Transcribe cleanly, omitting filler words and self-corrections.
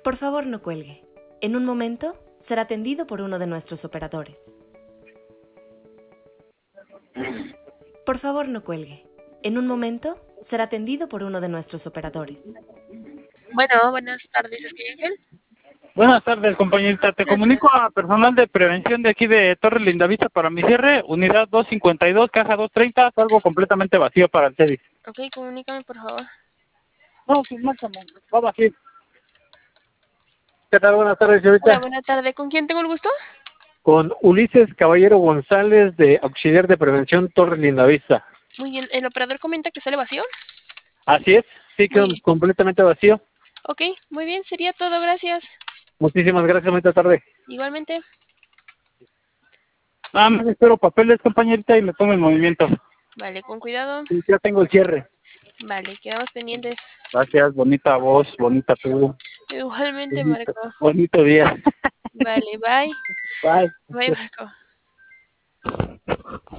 Por favor, no cuelgue. En un momento será atendido por uno de nuestros operadores. Por favor, no cuelgue. En un momento será atendido por uno de nuestros operadores. Bueno, buenas tardes, ¿es que Ángel? Buenas tardes, compañerita. Te comunico a personal de prevención de aquí de Torre Lindavista para mi cierre, unidad 252, caja 230, algo completamente vacío para el servicio. Ok, comunícame, por favor. No, pues márcame, va vacío. ¿Qué tal? Buenas tardes, señorita. Hola, buena tarde. ¿Con quién tengo el gusto? Con Ulises Caballero González, de auxiliar de prevención Torre Lindavista. Muy bien, ¿el operador comenta que sale vacío? Así es, sí, Muy quedó bien. completamente vacío. Ok, muy bien, sería todo, gracias. Muchísimas gracias, bonita tarde. Igualmente. Nada más espero papeles, compañerita, y le tomo el movimiento. Vale, con cuidado. Sí, ya tengo el cierre. Vale, quedamos pendientes. Gracias, bonita voz, bonita tú. Igualmente, Marco. Bonito día. Vale, bye. Bye. Bye, Marco.